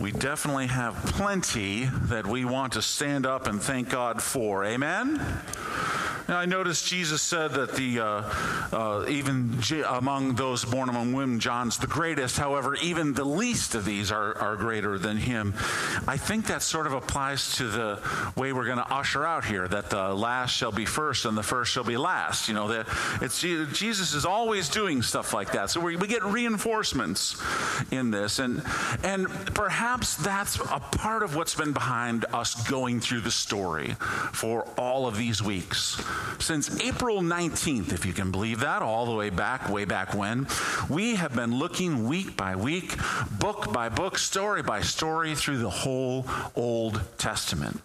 we definitely have plenty that we want to stand up and thank God for. Amen? Now, I noticed Jesus said that even among those born among women, John's the greatest. However, even the least of these are greater than him. I think that sort of applies to the way we're going to usher out here, that the last shall be first and the first shall be last. You know, that Jesus is always doing stuff like that. So we get reinforcements in this. And perhaps that's a part of what's been behind us going through the story for all of these weeks. Since April 19th, if you can believe that, all the way back when, we have been looking week by week, book by book, story by story through the whole Old Testament.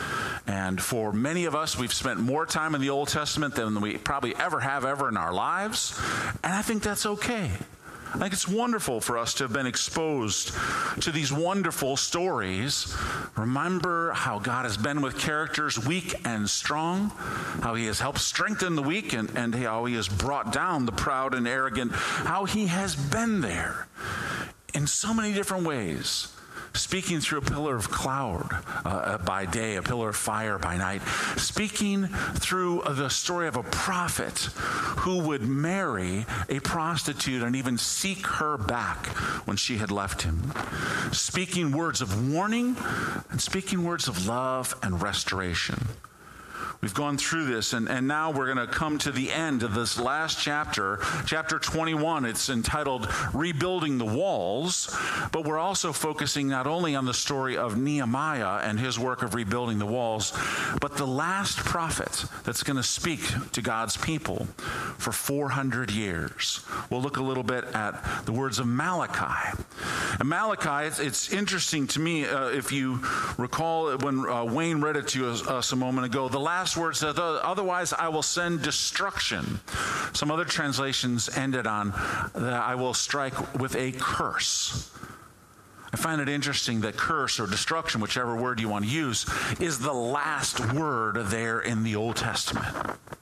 And for many of us, we've spent more time in the Old Testament than we probably ever have in our lives. And I think that's okay. I think it's wonderful for us to have been exposed to these wonderful stories. Remember how God has been with characters weak and strong, how he has helped strengthen the weak, and how he has brought down the proud and arrogant, how he has been there in so many different ways. Speaking through a pillar of cloud by day, a pillar of fire by night. Speaking through the story of a prophet who would marry a prostitute and even seek her back when she had left him. Speaking words of warning and speaking words of love and restoration. We've gone through this, and now we're going to come to the end of this last chapter, chapter 21. It's entitled Rebuilding the Walls, but we're also focusing not only on the story of Nehemiah and his work of rebuilding the walls, but the last prophet that's going to speak to God's people for 400 years. We'll look a little bit at the words of Malachi. And Malachi, it's interesting to me, if you recall when Wayne read it to us a moment ago, the last word said, otherwise I will send destruction. Some other translations ended on that I will strike with a curse. I find it interesting that curse or destruction, whichever word you want to use, is the last word there in the Old Testament.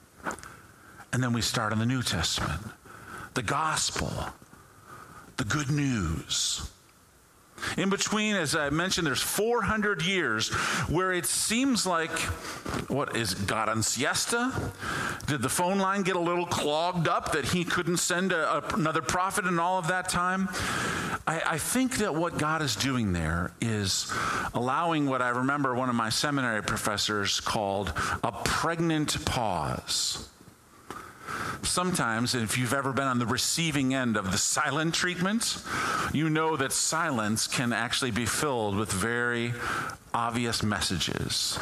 And then we start in the New Testament. The gospel, the good news. In between, as I mentioned, there's 400 years where it seems like, what is God on siesta? Did the phone line get a little clogged up that he couldn't send another prophet in all of that time? I think that what God is doing there is allowing what I remember one of my seminary professors called a pregnant pause. Sometimes, if you've ever been on the receiving end of the silent treatment, you know that silence can actually be filled with very obvious messages.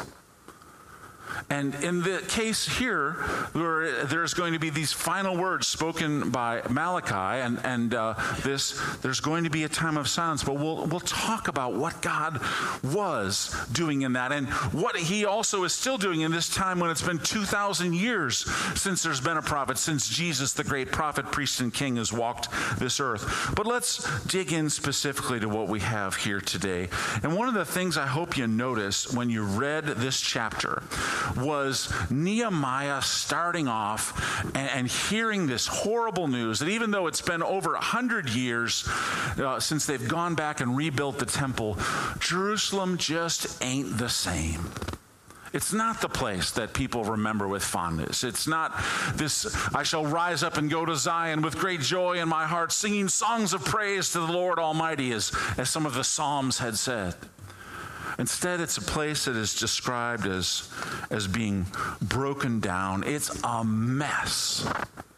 And in the case here, where there's going to be these final words spoken by Malachi, and there's going to be a time of silence. But we'll talk about what God was doing in that, and what He also is still doing in this time when it's been 2,000 years since there's been a prophet, since Jesus, the great prophet, priest, and king, has walked this earth. But let's dig in specifically to what we have here today. And one of the things I hope you notice when you read this chapter was Nehemiah starting off and hearing this horrible news that even though it's been over 100 years since they've gone back and rebuilt the temple, Jerusalem just ain't the same. It's not the place that people remember with fondness. It's not this, I shall rise up and go to Zion with great joy in my heart, singing songs of praise to the Lord Almighty, as some of the Psalms had said. Instead, it's a place that is described as being broken down. It's a mess.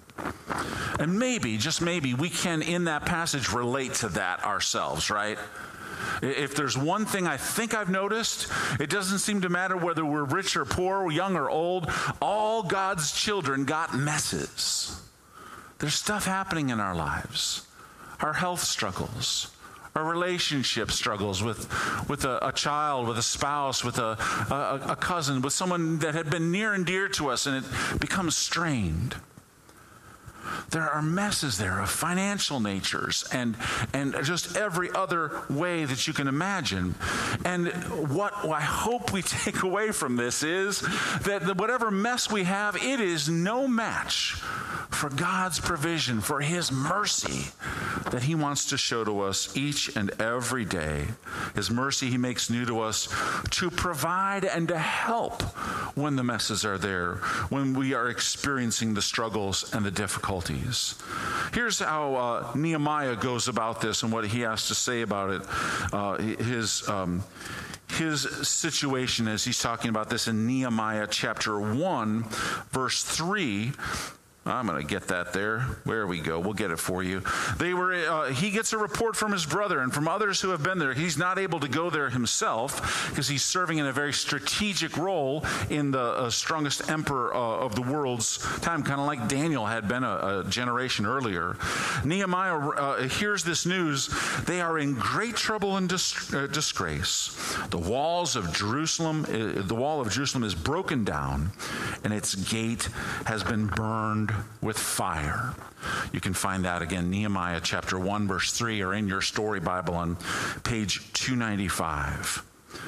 And maybe, just maybe, we can, in that passage, relate to that ourselves, right? If there's one thing I think I've noticed, it doesn't seem to matter whether we're rich or poor, young or old. All God's children got messes. There's stuff happening in our lives. Our health struggles. Our relationship struggles with a child, with a spouse, with a cousin, with someone that had been near and dear to us, and it becomes strained. There are messes there of financial natures and just every other way that you can imagine. And what I hope we take away from this is that whatever mess we have, it is no match for God's provision, for His mercy that he wants to show to us each and every day. His mercy he makes new to us to provide and to help when the messes are there, when we are experiencing the struggles and the difficulties. Here's how Nehemiah goes about this and what he has to say about it. His situation as he's talking about this in Nehemiah chapter 1, verse 3. I'm going to get that there. Where we go. We'll get it for you. He gets a report from his brother and from others who have been there. He's not able to go there himself because he's serving in a very strategic role in the strongest emperor of the world's time, kind of like Daniel had been a generation earlier. Nehemiah hears this news. They are in great trouble and disgrace. The wall of Jerusalem is broken down, and its gate has been burned with fire. You can find that again, Nehemiah chapter 1, verse 3, or in your story Bible on page 295.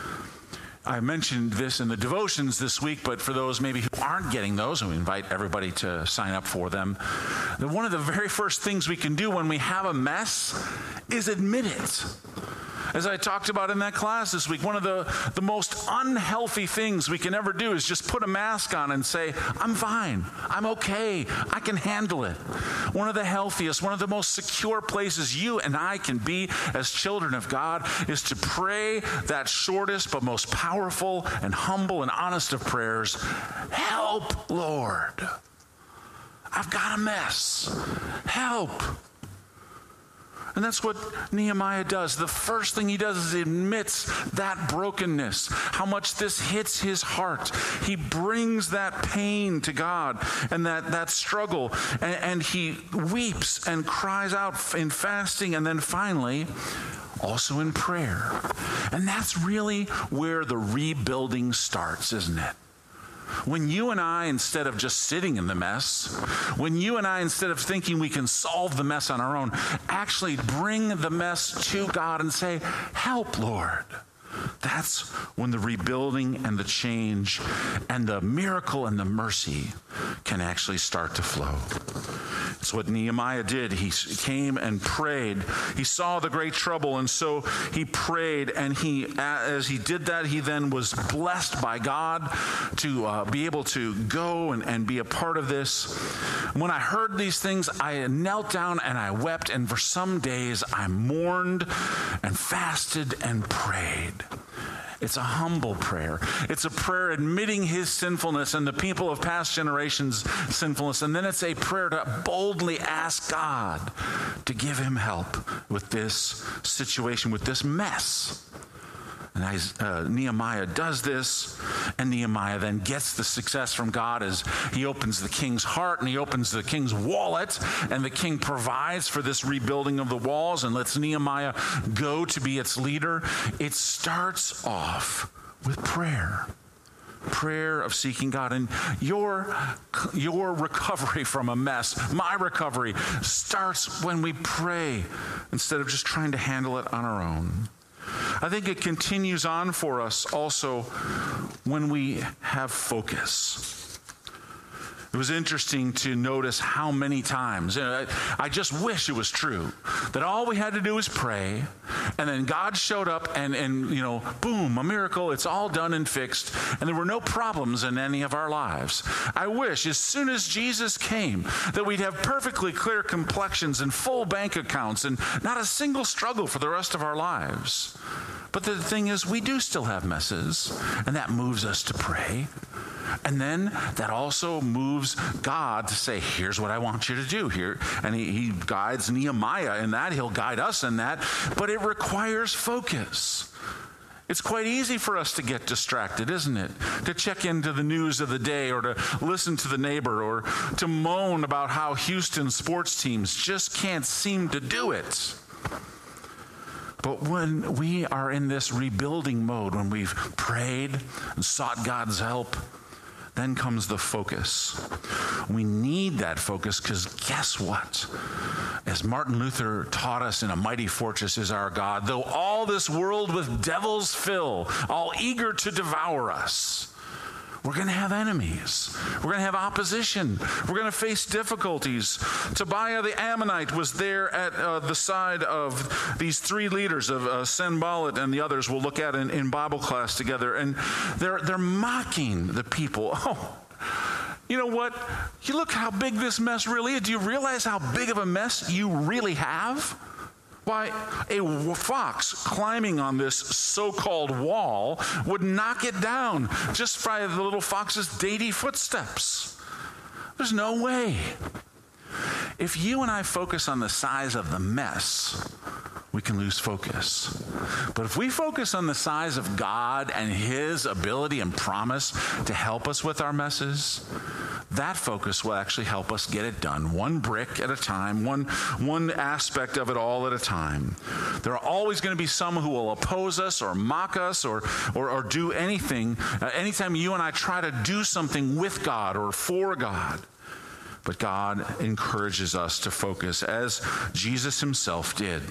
I mentioned this in the devotions this week, but for those maybe who aren't getting those, and we invite everybody to sign up for them, that one of the very first things we can do when we have a mess is admit it. As I talked about in that class this week, one of the most unhealthy things we can ever do is just put a mask on and say, I'm fine, I'm okay, I can handle it. One of the healthiest, one of the most secure places you and I can be as children of God is to pray that shortest but most powerful and humble and honest of prayers, help, Lord. I've got a mess. Help. And that's what Nehemiah does. The first thing he does is he admits that brokenness, how much this hits his heart. He brings that pain to God and that struggle, and he weeps and cries out in fasting, and then finally also in prayer. And that's really where the rebuilding starts, isn't it? When you and I, instead of just sitting in the mess, when you and I, instead of thinking we can solve the mess on our own, actually bring the mess to God and say, help, Lord. That's when the rebuilding and the change and the miracle and the mercy can actually start to flow. It's what Nehemiah did. He came and prayed. He saw the great trouble, and so he prayed, and as he did that, he then was blessed by God to be able to go and be a part of this. When I heard these things, I knelt down and I wept, and for some days I mourned and fasted and prayed. It's a humble prayer. It's a prayer admitting his sinfulness and the people of past generations' sinfulness. And then it's a prayer to boldly ask God to give him help with this situation, with this mess. And Nehemiah does this, and Nehemiah then gets the success from God as he opens the king's heart and he opens the king's wallet, and the king provides for this rebuilding of the walls and lets Nehemiah go to be its leader. It starts off with prayer of seeking God. And your recovery from a mess, my recovery, starts when we pray instead of just trying to handle it on our own. I think it continues on for us also when we have focus. It was interesting to notice how many times, I just wish it was true, that all we had to do was pray, and then God showed up and boom, a miracle, it's all done and fixed, and there were no problems in any of our lives. I wish as soon as Jesus came that we'd have perfectly clear complexions and full bank accounts and not a single struggle for the rest of our lives. But the thing is, we do still have messes, and that moves us to pray. And then that also moves God to say, here's what I want you to do here. And he guides Nehemiah in that. He'll guide us in that. But it requires focus. It's quite easy for us to get distracted, isn't it? To check into the news of the day, or to listen to the neighbor, or to moan about how Houston sports teams just can't seem to do it. But when we are in this rebuilding mode, when we've prayed and sought God's help, then comes the focus. We need that focus because guess what? As Martin Luther taught us in A Mighty Fortress Is Our God, though all this world with devils fill, all eager to devour us, We're going to have enemies. We're going to have opposition. We're going to face difficulties. Tobiah the Ammonite was there at the side of these three leaders of Sanballat and the others we'll look at in Bible class together. And they're mocking the people. Oh, you know what? You look how big this mess really is. Do you realize how big of a mess you really have? Why, a fox climbing on this so-called wall would knock it down just by the little fox's dainty footsteps. There's no way. If you and I focus on the size of the mess, we can lose focus. But if we focus on the size of God and His ability and promise to help us with our messes, that focus will actually help us get it done, one brick at a time, one aspect of it all at a time. There are always going to be some who will oppose us or mock us or do anything, anytime you and I try to do something with God or for God. But God encourages us to focus as Jesus Himself did.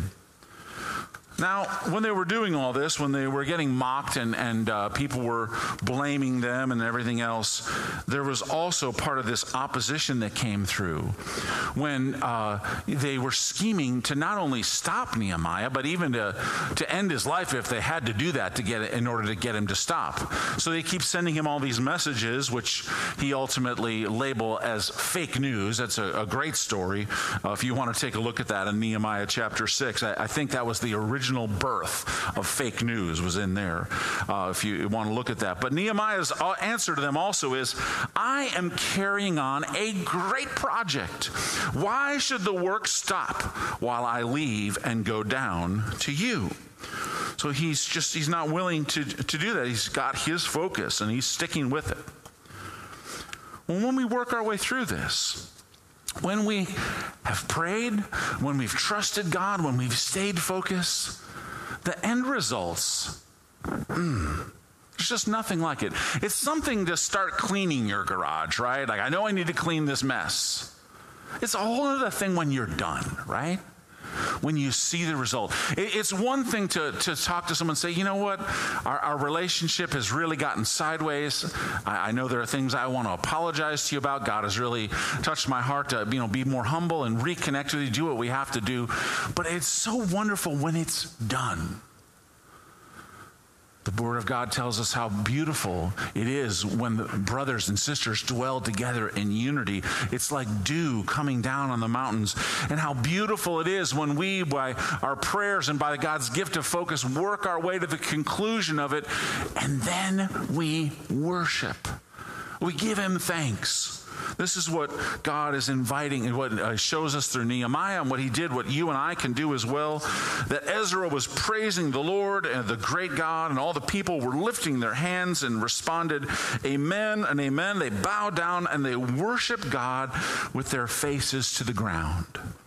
Now, when they were doing all this, when they were getting mocked and people were blaming them and everything else, there was also part of this opposition that came through when they were scheming to not only stop Nehemiah, but even to end his life if they had to do that in order to get him to stop. So they keep sending him all these messages, which he ultimately labeled as fake news. That's a great story. If you want to take a look at that in Nehemiah chapter 6, I think that was the original birth of fake news was in there, if you want to look at that. But Nehemiah's answer to them also is, I am carrying on a great project. Why should the work stop while I leave and go down to you? So he's not willing to do that. He's got his focus and he's sticking with it. Well, when we work our way through this, when we have prayed, when we've trusted God, when we've stayed focused, the end results, there's just nothing like it. It's something to start cleaning your garage, right? Like, I know I need to clean this mess. It's a whole other thing when you're done, right? When you see the result. It's one thing to talk to someone and say, you know what, our relationship has really gotten sideways. I know there are things I want to apologize to you about. God has really touched my heart to be more humble and reconnect with you, do what we have to do. But it's so wonderful when it's done. The Word of God tells us how beautiful it is when the brothers and sisters dwell together in unity. It's like dew coming down on the mountains. And how beautiful it is when we, by our prayers and by God's gift of focus, work our way to the conclusion of it, and then we worship. We give Him thanks. This is what God is inviting and what shows us through Nehemiah and what he did, what you and I can do as well. That Ezra was praising the Lord and the great God, and all the people were lifting their hands and responded, amen and amen. They bowed down and they worshiped God with their faces to the ground.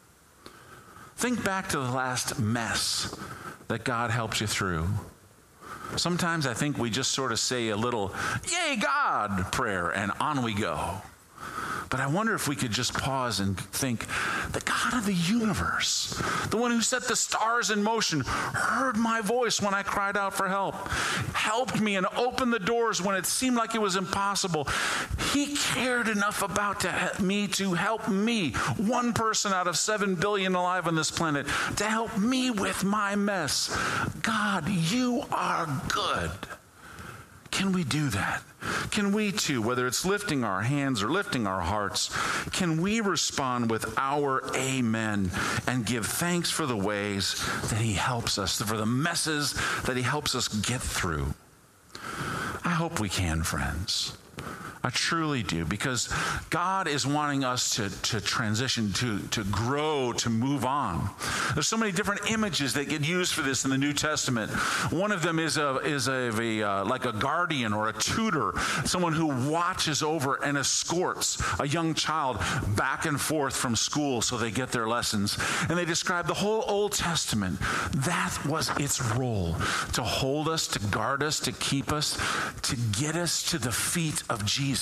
Think back to the last mess that God helped you through. Sometimes I think we just sort of say a little, yay, God prayer, and on we go. But I wonder if we could just pause and think, the God of the universe, the one who set the stars in motion, heard my voice when I cried out for help, helped me and opened the doors when it seemed like it was impossible. He cared enough about me to help me, one person out of 7 billion alive on this planet, to help me with my mess. God, you are good. Can we do that? Can we too, whether it's lifting our hands or lifting our hearts, can we respond with our amen and give thanks for the ways that He helps us, for the messes that He helps us get through? I hope we can, friends. I truly do, because God is wanting us to transition, to grow, to move on. There's so many different images that get used for this in the New Testament. One of them is like a guardian or a tutor, someone who watches over and escorts a young child back and forth from school so they get their lessons. And they describe the whole Old Testament. That was its role, to hold us, to guard us, to keep us, to get us to the feet of Jesus.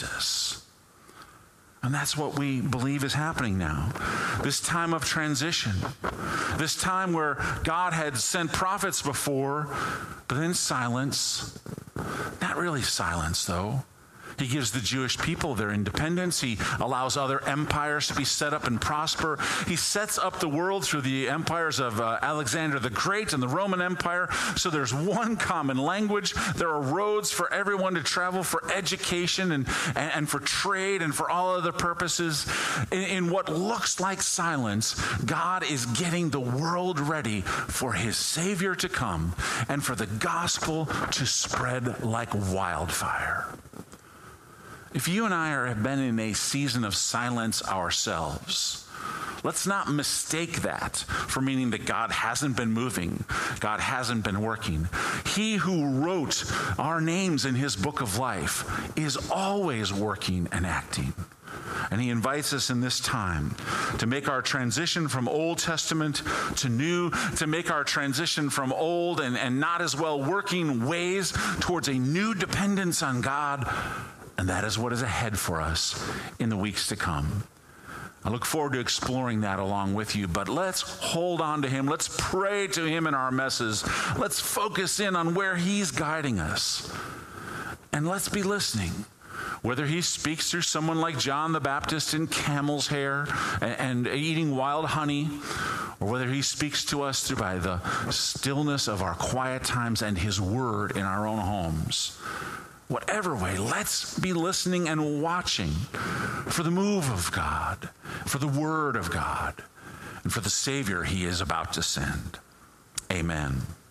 And that's what we believe is happening now. This time of transition. This time where God had sent prophets before, but then silence. Not really silence, though. He gives the Jewish people their independence. He allows other empires to be set up and prosper. He sets up the world through the empires of Alexander the Great and the Roman Empire. So there's one common language. There are roads for everyone to travel for education and for trade and for all other purposes. In what looks like silence, God is getting the world ready for his Savior to come and for the gospel to spread like wildfire. If you and I have been in a season of silence ourselves, let's not mistake that for meaning that God hasn't been moving, God hasn't been working. He who wrote our names in his book of life is always working and acting. And he invites us in this time to make our transition from Old Testament to New, to make our transition from old and not as well working ways towards a new dependence on God. And that is what is ahead for us in the weeks to come. I look forward to exploring that along with you, but let's hold on to him. Let's pray to him in our messes. Let's focus in on where he's guiding us. And let's be listening. Whether he speaks through someone like John the Baptist in camel's hair and eating wild honey, or whether he speaks to us through by the stillness of our quiet times and his word in our own homes. Whatever way, let's be listening and watching for the move of God, for the word of God, and for the Savior he is about to send. Amen.